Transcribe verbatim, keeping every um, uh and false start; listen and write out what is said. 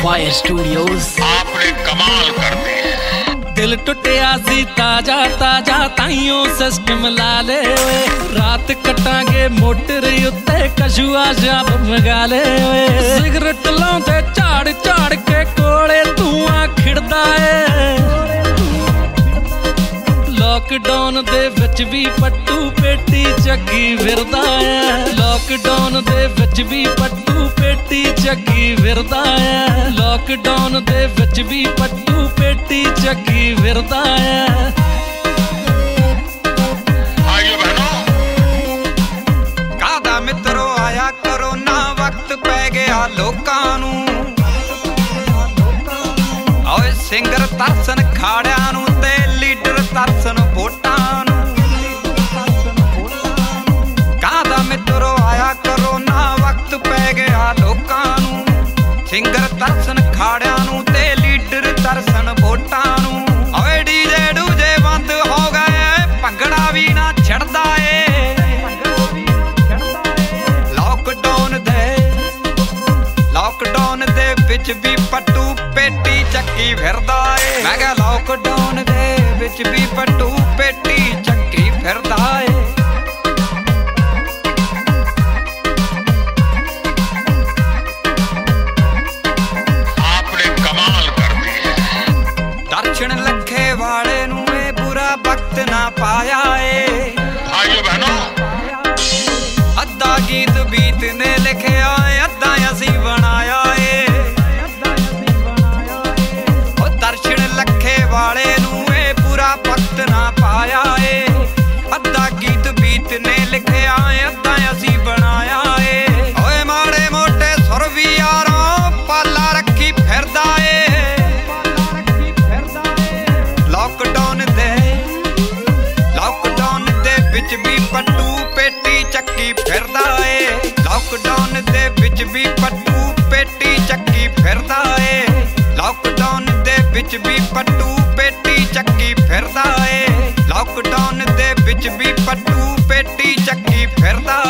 Fire studios आपने कमाल कर दिए। दिल टुटिया सी ताजा ताजा ताइयों सिस्टम ला ले ओए रात कटांगे मोटर उत्ते कशुआ शाप मंगा ले ओए सिगरेट लाउंदे झाड़ झाड़ के कोले धुआं खिड़दा ए लॉकडाउन दे विच भी पट्टू पेटी चक्की फिरदा है लॉकडाउन दे विच भी पट्टू पेटी चक्की फिरदा है लॉकडाउन दे विच भी पट्टू पेटी चक्की फिरदा है। भाइयों बहनों, कादा मित्रो आया कोरोना वक्त पै गया लोकां नूं ओए सिंगर तरसन खाड़ियां नूं ते लीडर तरसन वोटां नूं कादा मित्रो आया कोरोना वक्त पै गया लोकां नूं सिंगर तरसन खाड़ियां नूं ते लीडर तरसन वोटां नूं ओए डीजे डूजे बंद हो गए भंगड़ा भी ना छड़दा ए लॉकडाउन दे लॉकडाउन दे विच भी पट्टू पेटी चक्की फिरदा ए मैं कहा लॉकडाउन दे विच भी पट्टू पेटी चक्की फिरदा ए। आपने कमाल कर दिए। दर्शन लखे वाले नूं ए बुरा वक्त ना पाया ए भाइयों बहनों, अद्धा गीत बीत ने लिखिया अद्धा असी बनाया ए ओ दर्शन लखे वाले नूं ए बुरा वक्त ना पाया ए अद्धा गीत बीत ने लिखिया अद्धा असी बनाया ए ओए माड़े मोटे सुर भी यारों पाला रखी फिरदा ए लॉकडाउन दे लॉकडाउन दे विच भी पट्टू पेटी चक्की फिरदा ए लॉकडाउन दे विच भी पट्टू पेटी चक्की फिरदा ए लॉकडाउन दे विच भी पट्टू पेटी चक्की फिरदा ए लॉकडाउन दे विच भी पट्टू पेटी चक्की फिरदा